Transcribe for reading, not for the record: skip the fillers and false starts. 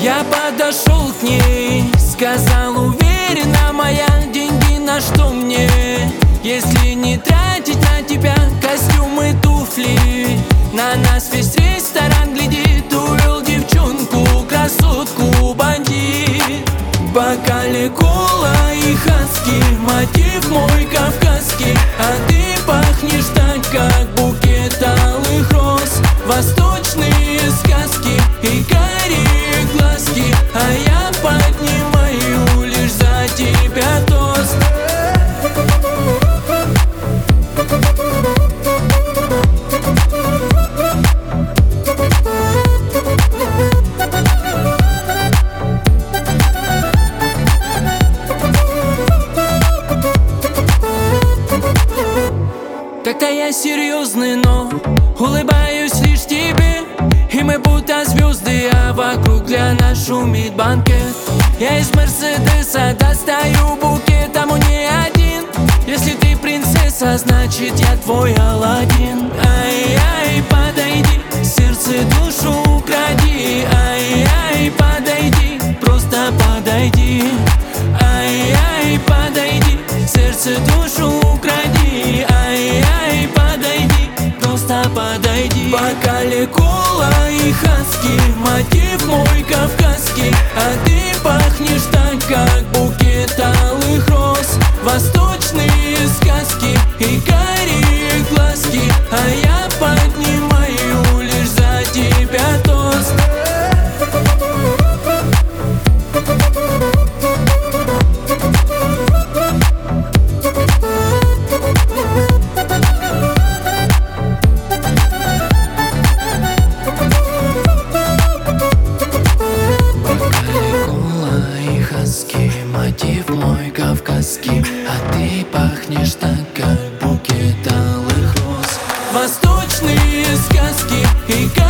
Я подошел к ней, сказал уверенно: моя, деньги на что мне, если не тратить на тебя костюмы, туфли? На нас весь ресторан глядит, увел девчонку, красотку, бандит. В бокале кола и хаски, мотив мой кавказский, а ты пахнешь так, как букет алых роз. Восточные сказки и карие глазки, а я поднимаю лишь за тебя тост. Как-то я серьезный, но улыбаюсь лишь тебе. И мы будто звезды, а вокруг для нас шумит банкет. Я из Мерседеса достаю букет, тому не один. Если ты принцесса, значит я твой Аладдин. Ай-ай, подойди, сердце душу укради. Ай-ай, подойди, просто подойди. Ай-ай, подойди, сердце душу укради. Ай-ай, подойди, просто подойди. В бокале кола и хаски, мотив мой кавказский, а ты пахнешь так, как букет алых роз. Восточные сказки и карие глазки, а я поднимаю лишь за тебя тост. Мотив мой кавказский, а ты пахнешь так, как букет алых роз. Восточные сказки и